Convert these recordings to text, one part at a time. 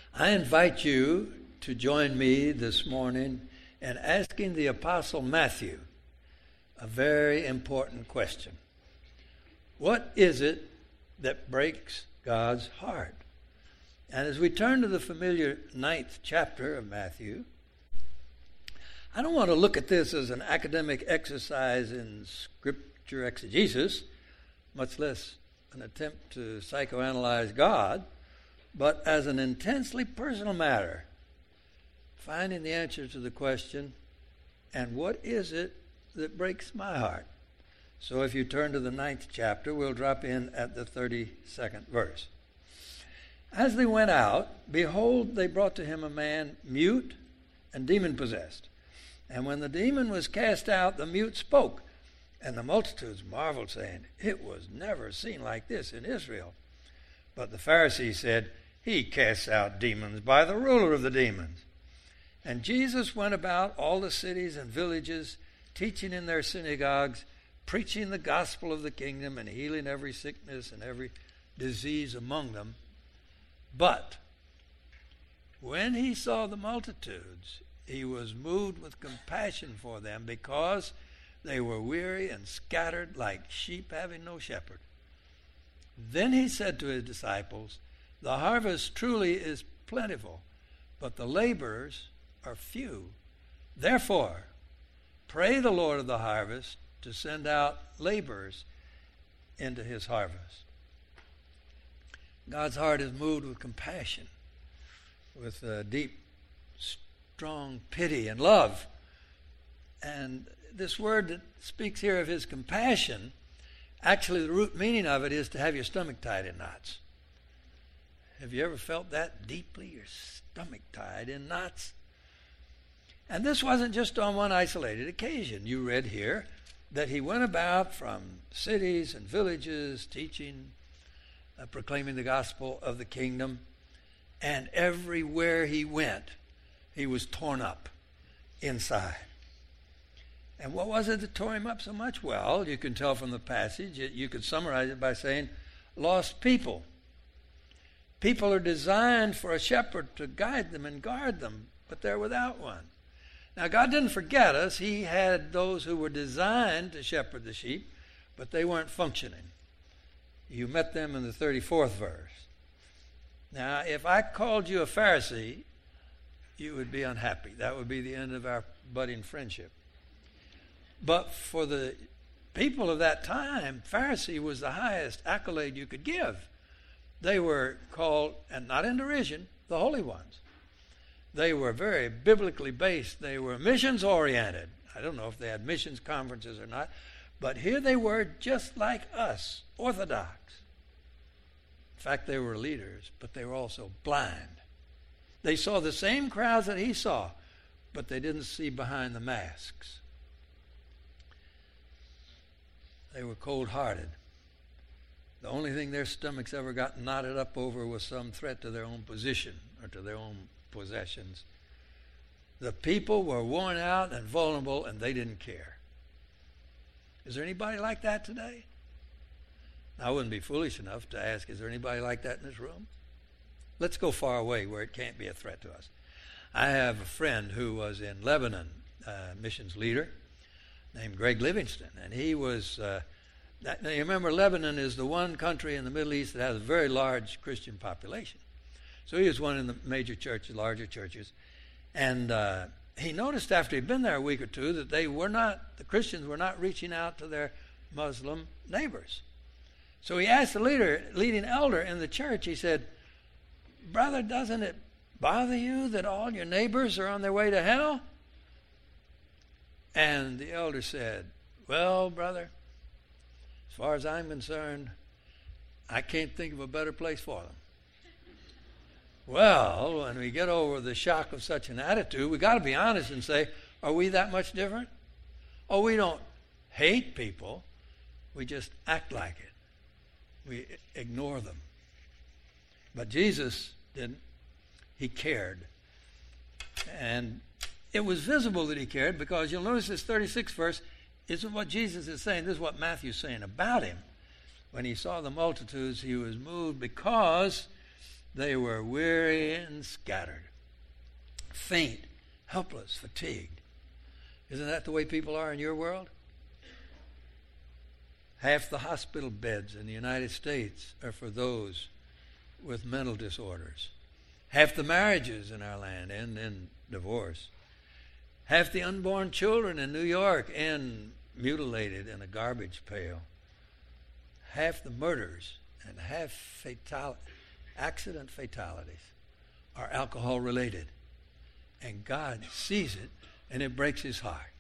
I invite you to join me this morning in asking the Apostle Matthew a very important question. What is it that breaks God's heart? And as we turn to the familiar 9th chapter of Matthew, I don't want to look at this as an academic exercise in scripture exegesis, much less an attempt to psychoanalyze God, but as an intensely personal matter, finding the answer to the question, and what is it that breaks my heart? So if you turn to the 9th chapter, we'll drop in at the 32nd verse. As they went out, behold, they brought to him a man mute and demon-possessed. And when the demon was cast out, the mute spoke, and the multitudes marveled, saying, "It was never seen like this in Israel." But the Pharisees said, "He casts out demons by the ruler of the demons." And Jesus went about all the cities and villages, teaching in their synagogues, preaching the gospel of the kingdom, and healing every sickness and every disease among them. But when he saw the multitudes, he was moved with compassion for them, because they were weary and scattered like sheep having no shepherd. Then he said to his disciples, "The harvest truly is plentiful, but the laborers are few. Therefore, pray the Lord of the harvest to send out laborers into his harvest." God's heart is moved with compassion, with deep, strong pity and love. And this word that speaks here of his compassion, actually the root meaning of it is to have your stomach tied in knots. Have you ever felt that deeply, your stomach tied in knots? And this wasn't just on one isolated occasion. You read here that he went about from cities and villages, teaching, proclaiming the gospel of the kingdom, and everywhere he went, he was torn up inside. And what was it that tore him up so much? Well, you can tell from the passage. You could summarize it by saying, lost people. People are designed for a shepherd to guide them and guard them, but they're without one. Now, God didn't forget us. He had those who were designed to shepherd the sheep, but they weren't functioning. You met them in the 34th verse. Now, if I called you a Pharisee, you would be unhappy. That would be the end of our budding friendship. But for the people of that time, Pharisee was the highest accolade you could give. They were called, and not in derision, the holy ones. They were very biblically based. They were missions oriented. I don't know if they had missions conferences or not, but here they were just like us, orthodox. In fact, they were leaders, but they were also blind. They saw the same crowds that he saw, but they didn't see behind the masks. They were cold-hearted. The only thing their stomachs ever got knotted up over was some threat to their own position or to their own possessions. The people were worn out and vulnerable, and they didn't care. Is there anybody like that today? I wouldn't be foolish enough to ask, is there anybody like that in this room? Let's go far away where it can't be a threat to us. I have a friend who was in Lebanon, missions leader, named Greg Livingston, and he was, now you remember Lebanon is the one country in the Middle East that has a very large Christian population. So he was one of the major churches, larger churches, and he noticed after he'd been there a week or two that the Christians were not reaching out to their Muslim neighbors. So he asked the leading elder in the church, he said, "Brother, doesn't it bother you that all your neighbors are on their way to hell?" And the elder said, "Well, brother, as far as I'm concerned, I can't think of a better place for them." Well, when we get over the shock of such an attitude, we got to be honest and say, are we that much different? Oh, we don't hate people. We just act like it. We ignore them. But Jesus didn't. He cared. And it was visible that he cared, because you'll notice this 36th verse isn't what Jesus is saying. This is what Matthew's saying about him. When he saw the multitudes, he was moved because They were weary and scattered, faint, helpless, fatigued. Isn't that the way people are in your world? Half the hospital beds in the United States are for those with mental disorders. Half the marriages in our land end in divorce. Half the unborn children in New York end mutilated in a garbage pail. Half the murders and half accident fatalities are alcohol related. And God sees it and it breaks his heart.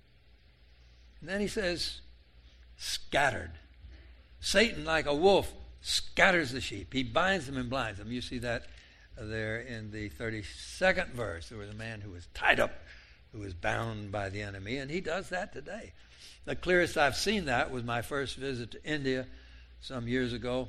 And then he says, scattered. Satan, like a wolf, scatters the sheep. He binds them and blinds them. You see that there in the 32nd verse. There was a man who was tied up, who was bound by the enemy, and he does that today. The clearest I've seen that was my first visit to India some years ago.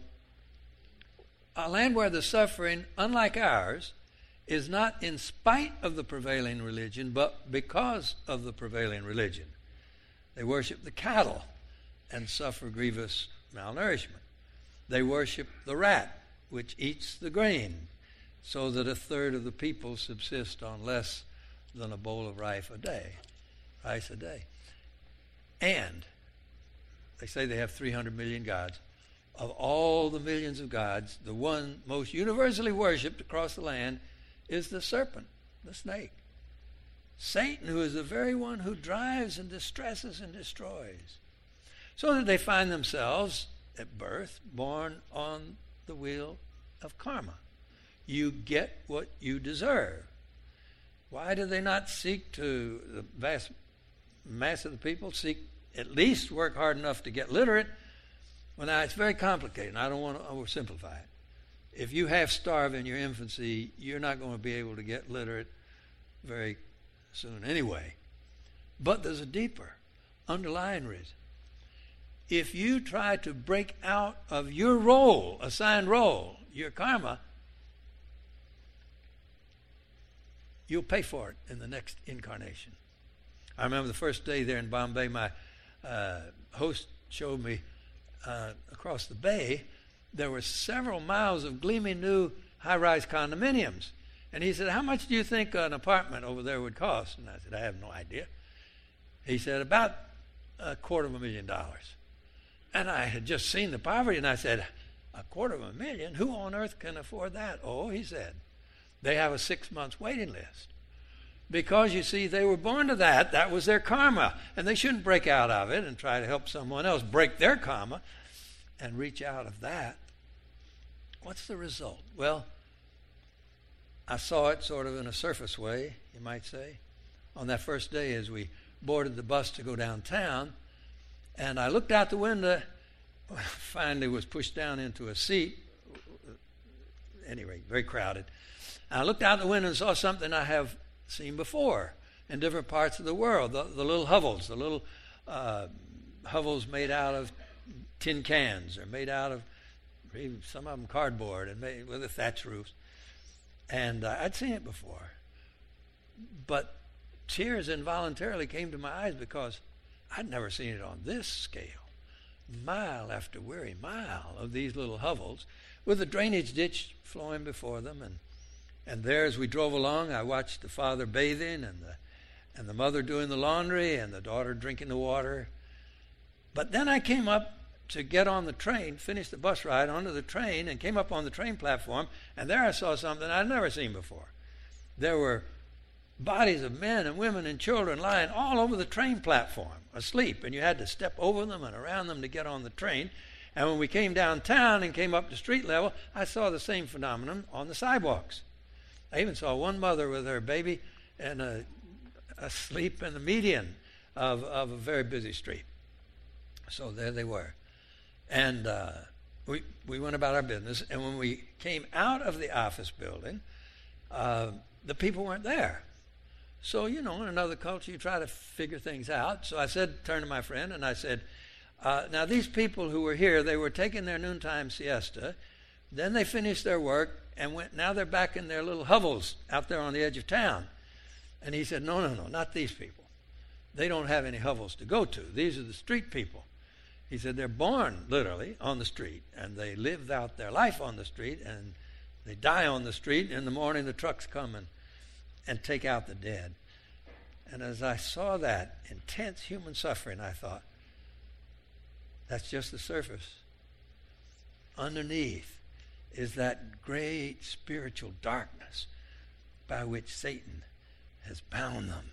A land where the suffering, unlike ours, is not in spite of the prevailing religion, but because of the prevailing religion. They worship the cattle and suffer grievous malnourishment. They worship the rat, which eats the grain, so that a third of the people subsist on less than a bowl of rice a day. And they say they have 300 million gods. Of all the millions of gods, the one most universally worshipped across the land is the serpent, the snake. Satan, who is the very one who drives and distresses and destroys. So that they find themselves at birth born on the wheel of karma. You get what you deserve. Why do they not seek to, the vast mass of the people, seek at least work hard enough to get literate? Well, now, it's very complicated, and I don't want to oversimplify it. If you half starve in your infancy, you're not going to be able to get literate very soon anyway. But there's a deeper, underlying reason. If you try to break out of your role, assigned role, your karma, you'll pay for it in the next incarnation. I remember the first day there in Bombay, my host showed me across the bay, there were several miles of gleaming new high-rise condominiums. And he said, how much do you think an apartment over there would cost? And I said, I have no idea. He said, about $250,000. And I had just seen the poverty, and I said, $250,000? Who on earth can afford that? Oh, he said, they have a 6-month waiting list. Because, you see, they were born to that. That was their karma. And they shouldn't break out of it and try to help someone else break their karma and reach out of that. What's the result? Well, I saw it sort of in a surface way, you might say, on that first day as we boarded the bus to go downtown. And I looked out the window, finally was pushed down into a seat, anyway, very crowded. And I looked out the window and saw something I have seen before in different parts of the world, the little hovels, hovels made out of tin cans or made out of, some of them cardboard and made with a thatch roofs. And I'd seen it before. But tears involuntarily came to my eyes because I'd never seen it on this scale. Mile after weary mile of these little hovels with a drainage ditch flowing before them. And there, as we drove along, I watched the father bathing and the mother doing the laundry and the daughter drinking the water. But then I came up to get on the train, finished the bus ride onto the train, and came up on the train platform, and there I saw something I'd never seen before. There were bodies of men and women and children lying all over the train platform, asleep, and you had to step over them and around them to get on the train. And when we came downtown and came up to street level, I saw the same phenomenon on the sidewalks. I even saw one mother with her baby and asleep in the median of a very busy street. So there they were. And we went about our business, and when we came out of the office building, the people weren't there. So, in another culture, you try to figure things out. So I turned to my friend, and I said, now these people who were here, they were taking their noontime siesta, then they finished their work, and now they're back in their little hovels out there on the edge of town. And he said, no, not these people. They don't have any hovels to go to. These are the street people. He said they're born literally on the street, and they live out their life on the street, and They die on the street. In the morning, the trucks come and take out the dead. And as I saw that intense human suffering, I thought, that's just the surface. Underneath is that great spiritual darkness by which Satan has bound them.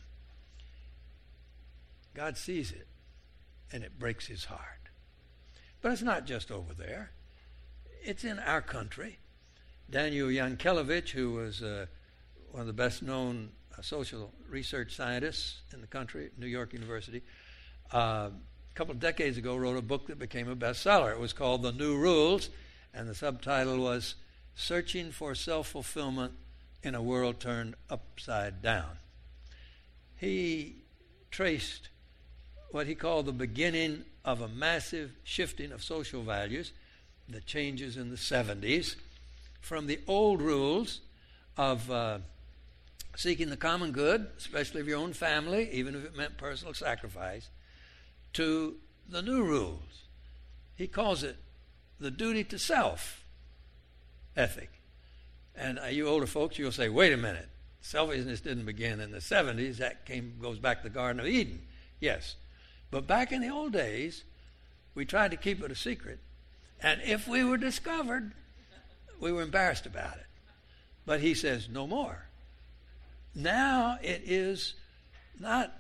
God sees it, and it breaks his heart. But it's not just over there. It's in our country. Daniel Yankelevich, who was one of the best-known social research scientists in the country at New York University, a couple of decades ago wrote a book that became a bestseller. It was called The New Rules, and the subtitle was Searching for Self-Fulfillment in a World Turned Upside Down. He traced what he called the beginning of a massive shifting of social values, the changes in the 70s, from the old rules of seeking the common good, especially of your own family, even if it meant personal sacrifice, to the new rules. He calls it the duty to self ethic. And you older folks, you'll say, wait a minute, selfishness didn't begin in the 70s. That goes back to the Garden of Eden. Yes. But back in the old days, we tried to keep it a secret. And if we were discovered, we were embarrassed about it. But he says, no more. Now it is not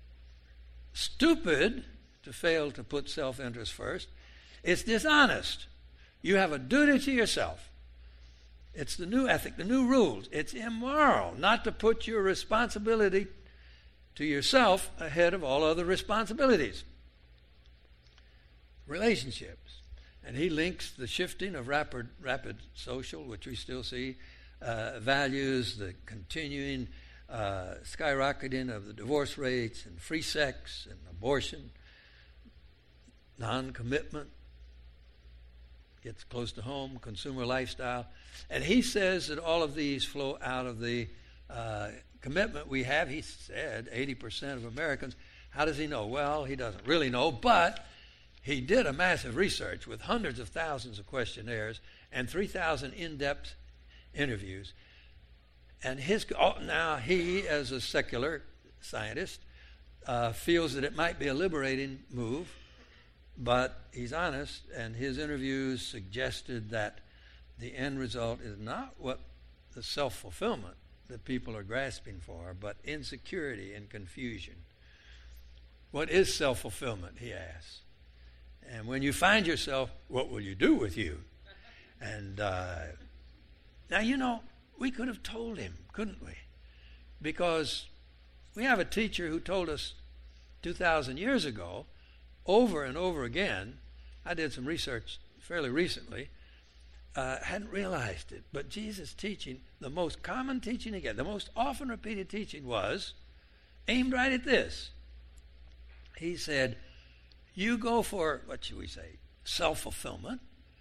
stupid to fail to put self-interest first. It's dishonest. You have a duty to yourself. It's the new ethic, the new rules. It's immoral not to put your responsibility to yourself ahead of all other responsibilities. Relationships. And he links the shifting of rapid social, which we still see, values, the continuing skyrocketing of the divorce rates and free sex and abortion, non-commitment, gets close to home, consumer lifestyle. And he says that all of these flow out of the commitment we have. He said 80% of Americans. How does he know? Well, he doesn't really know, but he did a massive research with hundreds of thousands of questionnaires and 3,000 in-depth interviews. And now he, as a secular scientist, feels that it might be a liberating move, but he's honest, and his interviews suggested that the end result is not what the self-fulfillment that people are grasping for, but insecurity and confusion. What is self-fulfillment, he asks. And when you find yourself, what will you do with you? And now, we could have told him, couldn't we? Because we have a teacher who told us 2,000 years ago, over and over again. I did some research fairly recently, hadn't realized it, but Jesus' teaching, the most common teaching again, the most often repeated teaching was aimed right at this. He said, you go for, what should we say, self-fulfillment,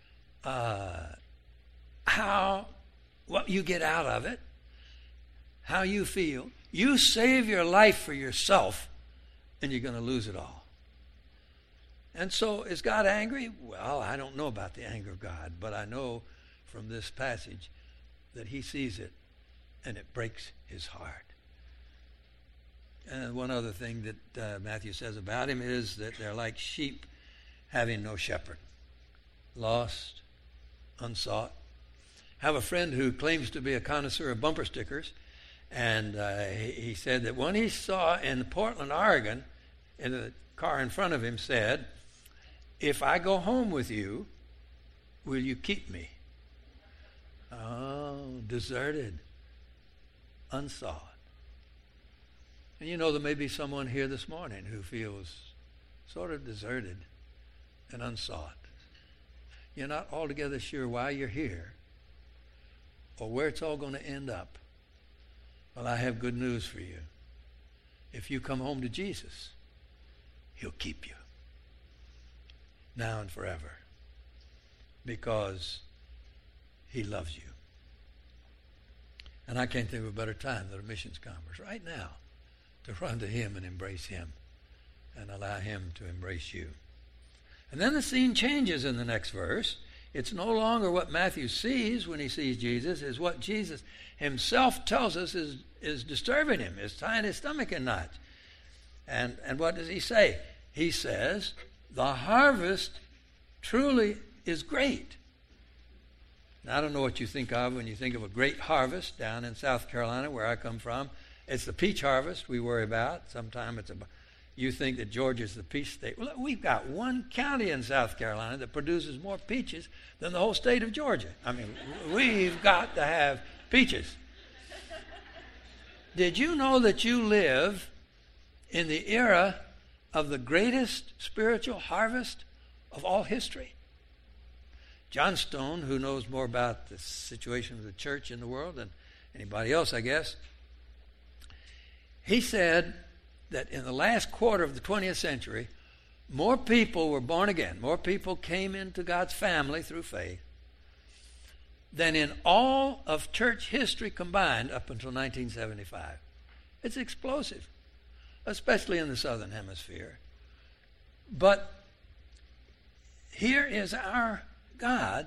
what you get out of it, how you feel. You save your life for yourself, and you're going to lose it all. And so, is God angry? Well, I don't know about the anger of God, but I know from this passage that he sees it, and it breaks his heart. And one other thing that Matthew says about him is that they're like sheep having no shepherd. Lost, unsought. I have a friend who claims to be a connoisseur of bumper stickers, and he said that one he saw in Portland, Oregon, in the car in front of him said, if I go home with you, will you keep me? Oh, deserted, unsought. And there may be someone here this morning who feels sort of deserted and unsought. You're not altogether sure why you're here or where it's all going to end up. Well, I have good news for you. If you come home to Jesus, he'll keep you now and forever because he loves you. And I can't think of a better time than a missions conference right now to run to him and embrace him and allow him to embrace you. And then the scene changes in the next verse. It's no longer what Matthew sees when he sees Jesus, is what Jesus himself tells us is disturbing him, is tying his stomach in knots. And what does he say? He says, the harvest truly is great. Now, I don't know what you think of when you think of a great harvest down in South Carolina, where I come from. It's the peach harvest we worry about. Sometimes you think that Georgia's the peach state. Well, we've got one county in South Carolina that produces more peaches than the whole state of Georgia. I mean, we've got to have peaches. Did you know that you live in the era of the greatest spiritual harvest of all history? John Stone, who knows more about the situation of the church in the world than anybody else, I guess, he said that in the last quarter of the 20th century, more people were born again, more people came into God's family through faith than in all of church history combined up until 1975. It's explosive, especially in the southern hemisphere. But here is our God,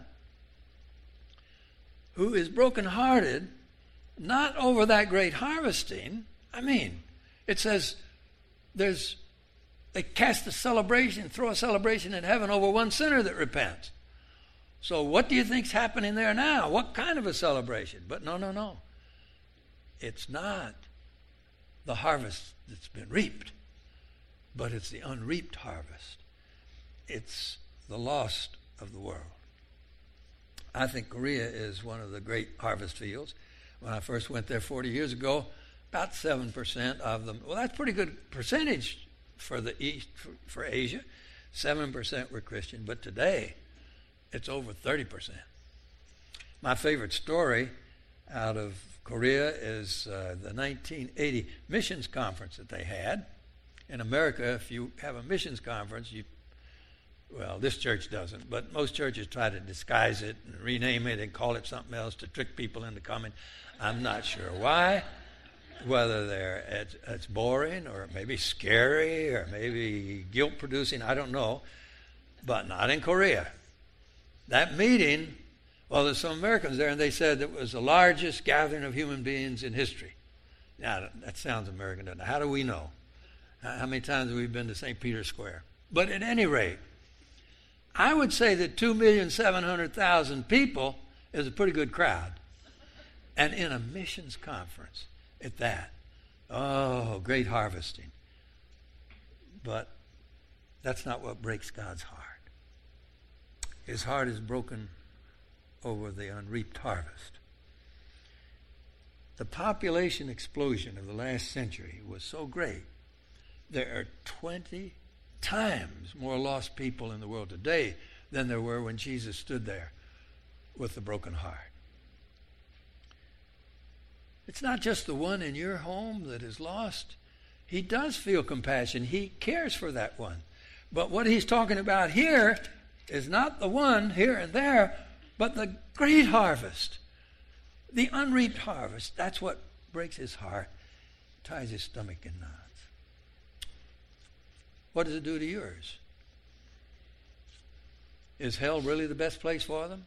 who is brokenhearted, not over that great harvesting. I mean, it says they cast a celebration, throw a celebration in heaven over one sinner that repents. So what do you think's happening there now? What kind of a celebration? But no. It's not the harvest that's been reaped, but it's the unreaped harvest. It's the lost of the world. I think Korea is one of the great harvest fields. When I first went there 40 years ago, about 7% of them, well, that's a pretty good percentage for the East, for Asia. 7% were Christian, but today it's over 30%. My favorite story out of Korea is the 1980 missions conference that they had. In America, if you have a missions conference, well, this church doesn't, but most churches try to disguise it and rename it and call it something else to trick people into coming. I'm not sure why, whether it's boring or maybe scary or maybe guilt-producing, I don't know, but not in Korea. That meeting, well, there's some Americans there, and they said it was the largest gathering of human beings in history. Now, that sounds American, doesn't it? How do we know? How many times have we been to St. Peter's Square? But at any rate, I would say that 2,700,000 people is a pretty good crowd. And in a missions conference at that, oh, great harvesting. But that's not what breaks God's heart. His heart is broken over the unreaped harvest. The population explosion of the last century was so great, there are 20 times more lost people in the world today than there were when Jesus stood there with the broken heart. It's not just the one in your home that is lost. He does feel compassion. He cares for that one. But what he's talking about here is not the one here and there, but the great harvest, the unreaped harvest. That's what breaks his heart, ties his stomach in knots. What does it do to yours? Is hell really the best place for them?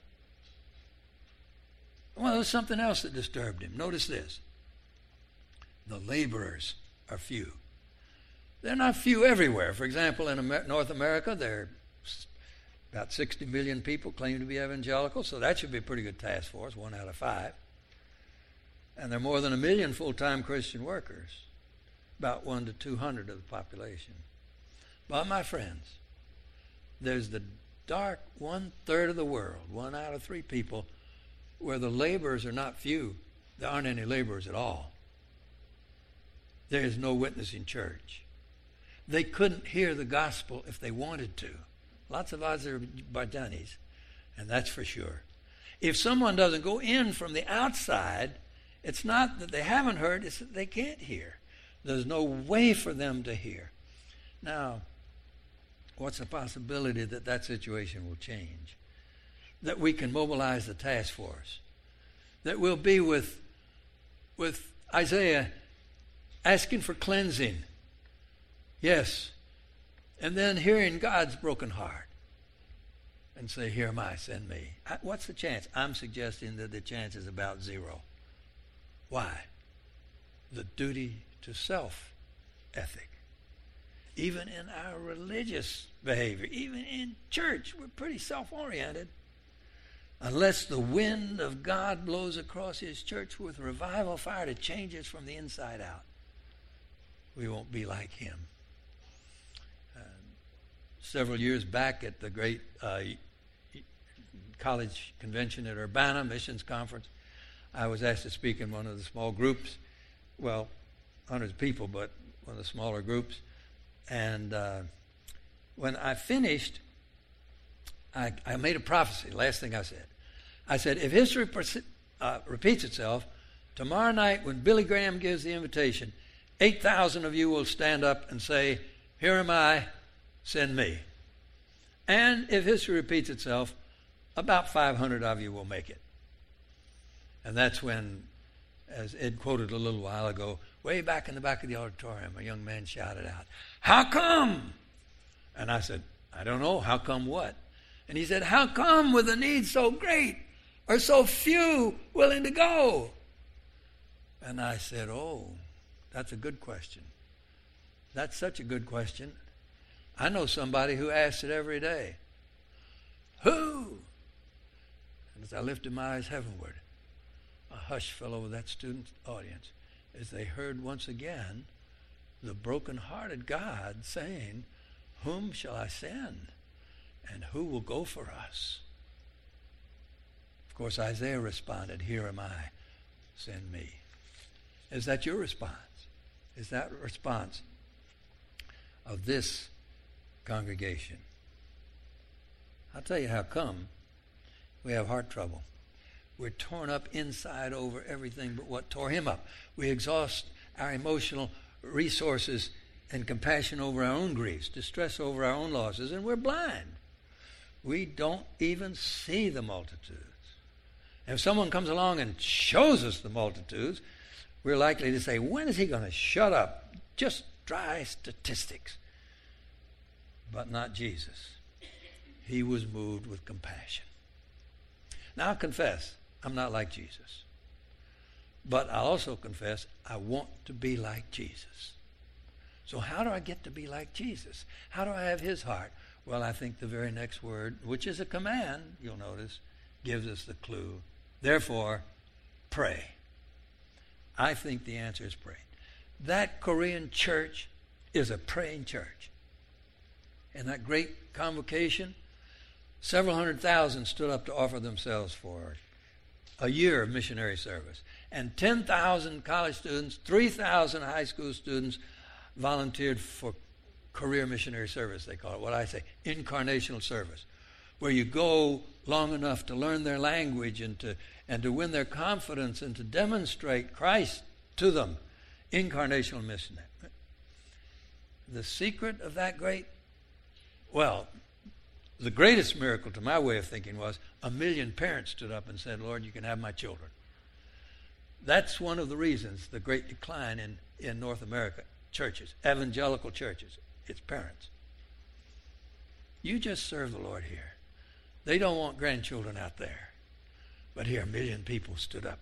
Well, there's something else that disturbed him. Notice this. The laborers are few. They're not few everywhere. For example, in North America, there are about 60 million people claim to be evangelical, so that should be a pretty good task force, 1 out of 5. And there are more than 1 million full-time Christian workers, about 1 to 200 of the population. But my friends, there's the dark 1/3 of the world, 1 out of 3 people, where the laborers are not few. There aren't any laborers at all. There is no witnessing church. They couldn't hear the gospel if they wanted to. Lots of Azerbaijanis, and that's for sure. If someone doesn't go in from the outside, it's not that they haven't heard, it's that they can't hear. There's no way for them to hear. Now, what's the possibility that that situation will change? That we can mobilize the task force? That we'll be with Isaiah asking for cleansing? Yes. And then hearing God's broken heart. and say, here am I, send me. What's the chance? I'm suggesting that the chance is about zero. Why? The duty to self ethic. Even in our religious behavior, even in church, we're pretty self-oriented. Unless the wind of God blows across his church with revival fire to change us from the inside out, we won't be like him. Several years back at the great college convention at Urbana Missions Conference, I was asked to speak in one of the small groups. Well, hundreds of people, but one of the smaller groups. And when I finished, I made a prophecy, last thing I said. I said, if history repeats itself, tomorrow night when Billy Graham gives the invitation, 8,000 of you will stand up and say, here am I, send me. And if history repeats itself, about 500 of you will make it. And that's when, as Ed quoted a little while ago, way back in the back of the auditorium, a young man shouted out, how come? And I said, I don't know, how come what? And he said, how come with a need so great are so few willing to go? And I said, oh, that's a good question. That's such a good question. I know somebody who asks it every day. Who? And as I lifted my eyes heavenward, a hush fell over that student audience as they heard once again the broken-hearted God saying, whom shall I send? And who will go for us? Of course, Isaiah responded, here am I, send me. Is that your response? Is that a response of this congregation? I'll tell you how come we have heart trouble. We're torn up inside over everything but what tore him up. We exhaust our emotional resources and compassion over our own griefs, distress over our own losses, and we're blind. We don't even see the multitudes. And if someone comes along and shows us the multitudes, we're likely to say, when is he going to shut up? Just dry statistics. But not Jesus. He was moved with compassion. Now, I'll confess, I'm not like Jesus. But I'll also confess, I want to be like Jesus. So how do I get to be like Jesus? How do I have his heart? Well, I think the very next word, which is a command, you'll notice, gives us the clue. Therefore, pray. I think the answer is pray. That Korean church is a praying church. In that great convocation, several 100,000 stood up to offer themselves for a year of missionary service. And 10,000 college students, 3,000 high school students volunteered for career missionary service, they call it. What I say, incarnational service, where you go long enough to learn their language and to win their confidence and to demonstrate Christ to them. Incarnational mission. The secret of that the greatest miracle to my way of thinking was 1 million parents stood up and said, Lord, you can have my children. That's one of the reasons the great decline in North America churches, evangelical churches. It's parents. You just serve the Lord here. They don't want grandchildren out there. But here, 1 million people stood up.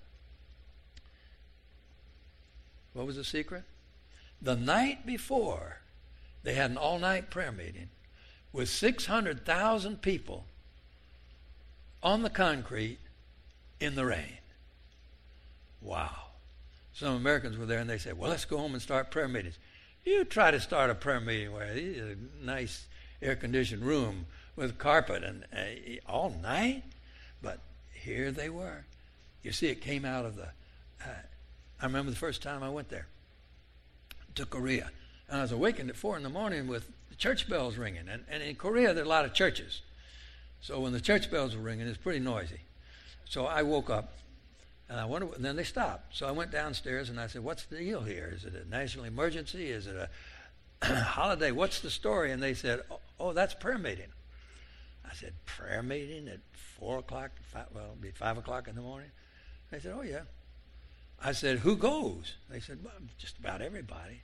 What was the secret? The night before, they had an all-night prayer meeting with 600,000 people on the concrete in the rain. Wow. Some Americans were there and they said, well, let's go home and start prayer meetings. You try to start a prayer meeting where it's a nice air-conditioned room with carpet and all night. But here they were. You see, it came out of I remember the first time I went there to Korea. And I was awakened at 4 a.m. with the church bells ringing. And in Korea, there are a lot of churches. So when the church bells were ringing, it's pretty noisy. So I woke up, and I wondered, and then they stopped. So I went downstairs, and I said, what's the deal here? Is it a national emergency? Is it a holiday? What's the story? And they said, oh, that's prayer meeting. I said, prayer meeting at 4 o'clock? It'll be 5 o'clock in the morning. They said, oh, yeah. I said, who goes? They said, well, just about everybody.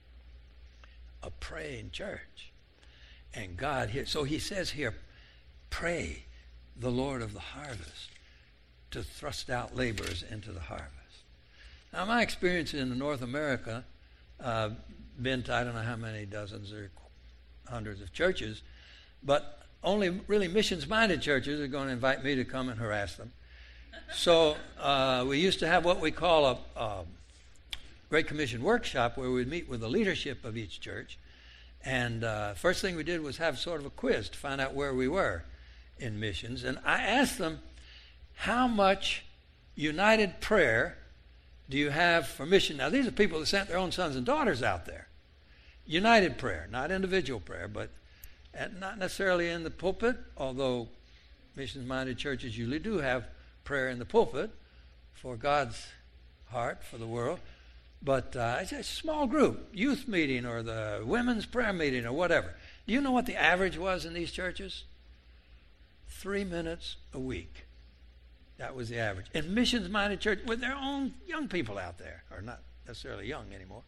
A praying church. And God here. So he says here, pray the Lord of the harvest to thrust out laborers into the harvest. Now, my experience in North America, been to I don't know how many dozens or hundreds of churches, but only really missions-minded churches are going to invite me to come and harass them. So we used to have what we call a Great Commission workshop where we'd meet with the leadership of each church. And first thing we did was have sort of a quiz to find out where we were in missions. And I asked them, how much united prayer do you have for mission? Now, these are people that sent their own sons and daughters out there. United prayer, not individual prayer, but not necessarily in the pulpit, although missions-minded churches usually do have prayer in the pulpit for God's heart, for the world. But it's a small group, youth meeting or the women's prayer meeting or whatever. Do you know what the average was in these churches? 3 minutes a week. That was the average. In missions-minded church with their own young people out there, or not necessarily young anymore.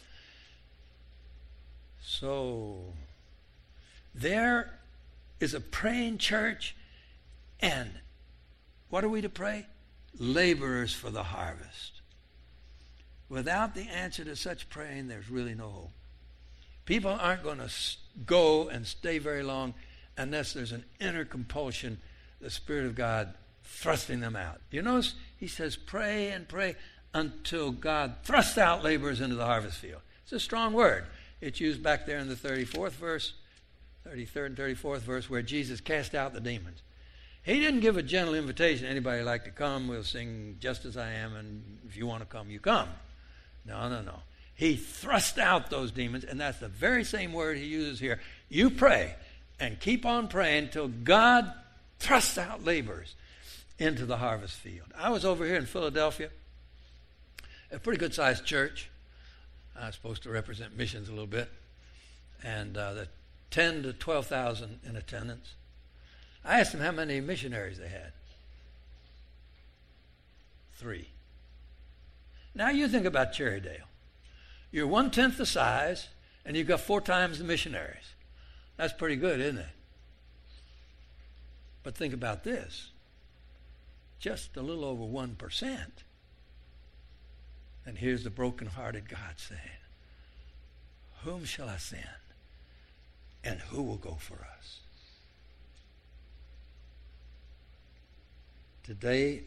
So there is a praying church, and what are we to pray? Laborers for the harvest. Without the answer to such praying, there's really no hope. People aren't going to go and stay very long unless there's an inner compulsion, the Spirit of God thrusting them out. You notice he says, pray and pray until God thrusts out laborers into the harvest field. It's a strong word. It's used back there in the 34th verse, 33rd and 34th verse, where Jesus cast out the demons. He didn't give a gentle invitation. Anybody like to come? We'll sing Just As I Am, and if you want to come, you come. No. He thrust out those demons, and that's the very same word he uses here. You pray and keep on praying till God thrusts out laborers into the harvest field. I was over here in Philadelphia, a pretty good-sized church. I was supposed to represent missions a little bit, and the 10 to 12,000 in attendance. I asked them how many missionaries they had. 3. Now you think about Cherrydale. You're 1/10 the size, and you've got 4 times the missionaries. That's pretty good, isn't it? But think about this. Just a little over 1%. And here's the broken-hearted God saying, whom shall I send? And who will go for us? Today,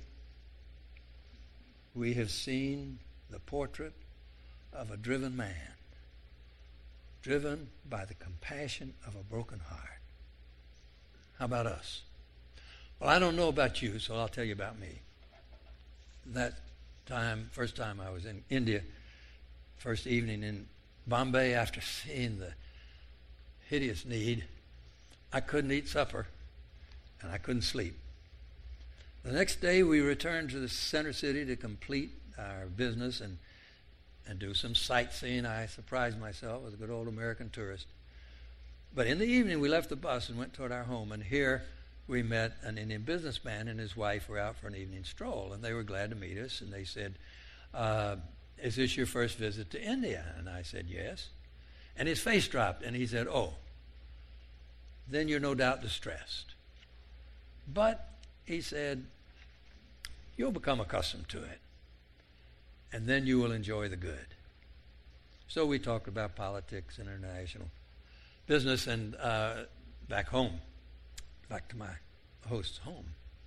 we have seen the portrait of a driven man, driven by the compassion of a broken heart. How about us? Well, I don't know about you, so I'll tell you about me. That time, first time I was in India, first evening in Bombay, after seeing the hideous need, I couldn't eat supper, and I couldn't sleep. The next day, we returned to the center city to complete our business and do some sightseeing. I surprised myself as a good old American tourist. But in the evening, we left the bus and went toward our home, and here we met an Indian businessman and his wife were out for an evening stroll, and they were glad to meet us, and they said, is this your first visit to India? And I said, yes. And his face dropped, and he said, oh, then you're no doubt distressed. But, he said, you'll become accustomed to it, and then you will enjoy the good. So we talked about politics, international business, and back home, back to my host's home.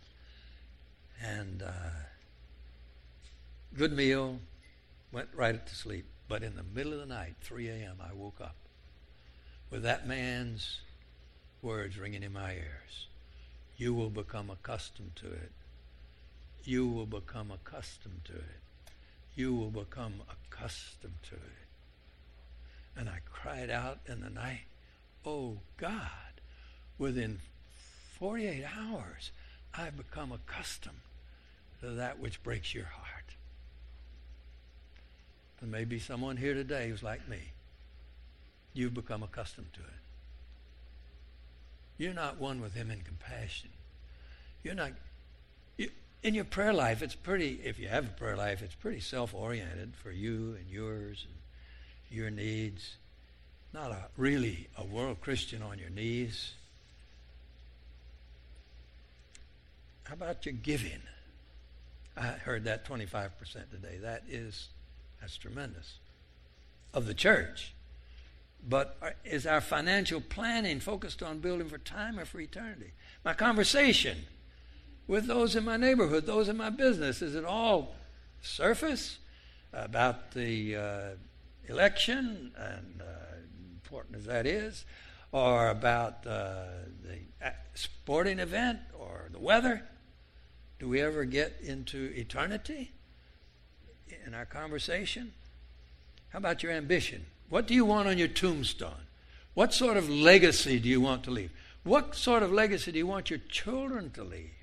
And good meal, went right to sleep. But in the middle of the night, 3 a.m., I woke up with that man's words ringing in my ears. You will become accustomed to it. You will become accustomed to it. You will become accustomed to it. And I cried out in the night, oh God, within 48 hours, I've become accustomed to that which breaks your heart. There may be someone here today who's like me. You've become accustomed to it. You're not one with him in compassion. You're not. In your prayer life, it's pretty, if you have a prayer life, it's pretty self-oriented for you and yours and your needs. Not really a world Christian on your knees. How about your giving? I heard that 25% today. That's tremendous. Of the church. But is our financial planning focused on building for time or for eternity? My conversation with those in my neighborhood, those in my business, is it all surface about the election, and important as that is, or about the sporting event or the weather? Do we ever get into eternity in our conversation? How about your ambition? What do you want on your tombstone? What sort of legacy do you want to leave? What sort of legacy do you want your children to leave?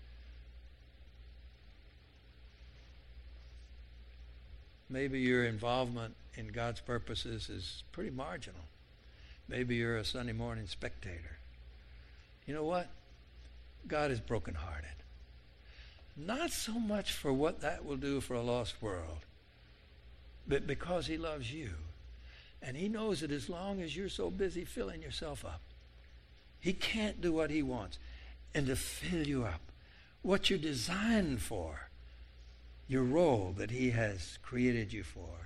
Maybe your involvement in God's purposes is pretty marginal. Maybe you're a Sunday morning spectator. You know what? God is brokenhearted. Not so much for what that will do for a lost world, but because he loves you. And he knows that as long as you're so busy filling yourself up, he can't do what he wants. And to fill you up, what you're designed for, your role that he has created you for.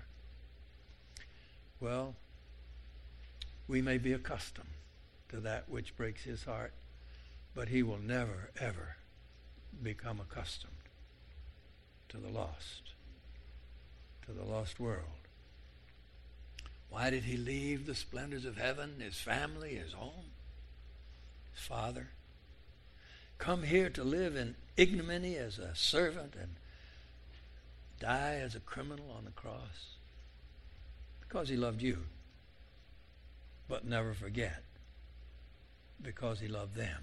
Well, we may be accustomed to that which breaks his heart, but he will never, ever become accustomed to the lost world. Why did he leave the splendors of heaven, his family, his home, his father? Come here to live in ignominy as a servant and die as a criminal on the cross? Because he loved you. But never forget, because he loved them.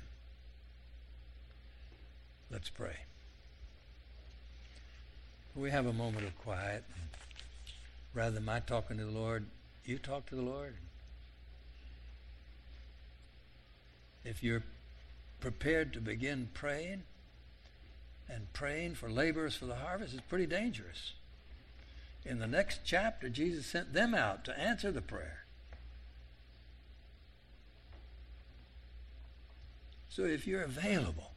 Let's pray. We have a moment of quiet. Rather than my talking to the Lord, you talk to the Lord. If you're prepared to begin praying, and praying for laborers for the harvest, is pretty dangerous. In the next chapter, Jesus sent them out to answer the prayer. So if you're available,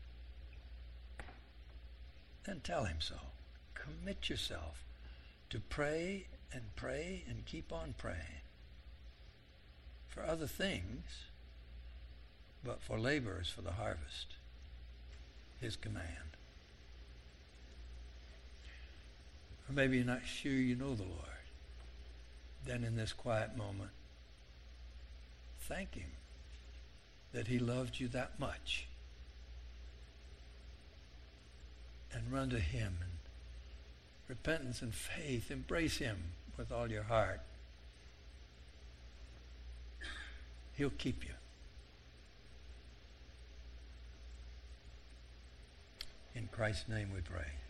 then tell him so. Commit yourself to pray and keep on praying for other things, but for laborers for the harvest, his command. Or maybe you're not sure you know the Lord. Then in this quiet moment, thank him that he loved you that much. And run to him in repentance and faith. Embrace him with all your heart. He'll keep you. In Christ's name we pray.